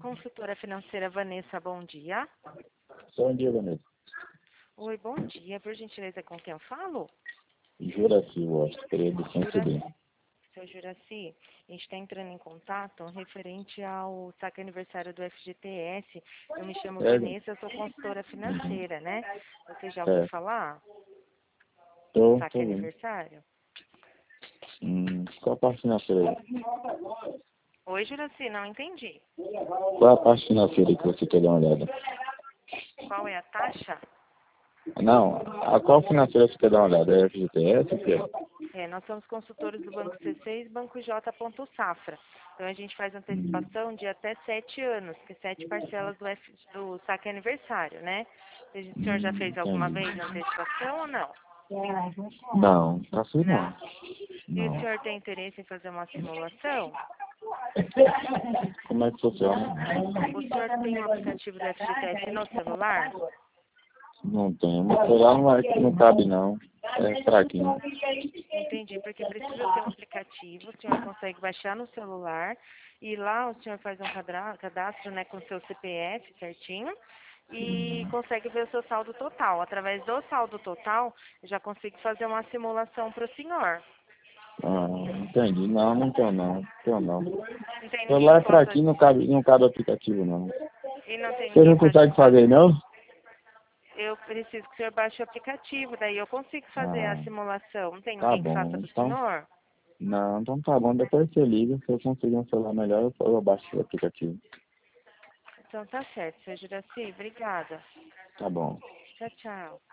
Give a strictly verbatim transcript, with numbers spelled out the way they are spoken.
consultora financeira Vanessa, bom dia. Bom dia, Vanessa. Oi, bom dia. Por gentileza, com quem eu falo? Juraci, Washington, Pereira do São Cidade. Seu Juraci, a gente está entrando em contato referente ao saque aniversário do F G T S. Eu me chamo É. Vanessa, eu sou consultora financeira, né? Você já É. ouviu falar? Tô, Saque tô vendo. aniversário? Hum, qual a parte financeira aí? Oi, Juraci, não entendi. Qual a parte financeira que você quer dar uma olhada? Qual é a taxa? Não, a qual financeira você quer dar uma olhada? É F G T S? O que é? É, nós somos consultores do Banco C seis, Banco J. Safra. Então a gente faz Hum, antecipação de até sete anos, que é sete parcelas do, F, do saque aniversário, né? O senhor já hum, fez alguma entendi. vez antecipação ou não? Não, tá assim Não. não. E o Não. senhor tem interesse em fazer uma simulação? Como é que funciona? O senhor tem o aplicativo do F G T S no celular? Não tem. Meu celular não, vai, não cabe não. É fraquinho. Entendi, porque precisa ter um aplicativo, o senhor consegue baixar no celular e lá o senhor faz um cadra- cadastro, né, com seu C P F certinho e consegue ver o seu saldo total. Através do saldo total, eu já consigo fazer uma simulação para o senhor. Ah, entendi. Não, não tenho não. Tenho não. O Não tem ninguém celular que é possa... fraquinho, não cabe, não cabe aplicativo não. E não tem Você ninguém não para te consegue fazer fazer... não? Eu preciso que o senhor baixe o aplicativo, daí eu consigo fazer a Ah, simulação. Não tem tá ninguém que faça bom. para o Então, senhor? não, então tá bom. Depois você liga. Se eu conseguir um celular melhor, eu, eu baixo o aplicativo. Então tá certo, seu Juraci. Obrigada. Tá bom. Tchau, tchau.